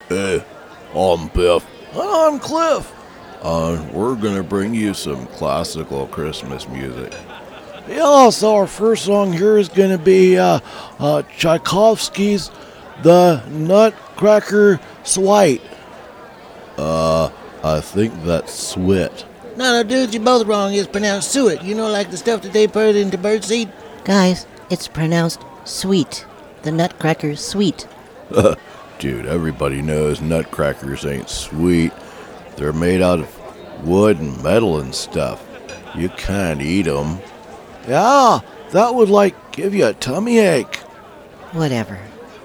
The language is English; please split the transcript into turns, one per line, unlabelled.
Hey, I'm Biff.
And I'm Cliff.
We're gonna bring you some classical Christmas music.
Yeah, so our first song here is going to be Tchaikovsky's The Nutcracker Suite.
I think that's Swit.
No, dudes, you're both wrong. It's pronounced suet. You know, like the stuff that they put into birdseed?
Guys, it's pronounced sweet. The Nutcracker Sweet.
Dude, everybody knows nutcrackers ain't sweet. They're made out of wood and metal and stuff. You can't eat them.
Yeah, that would give you a tummy ache.
Whatever.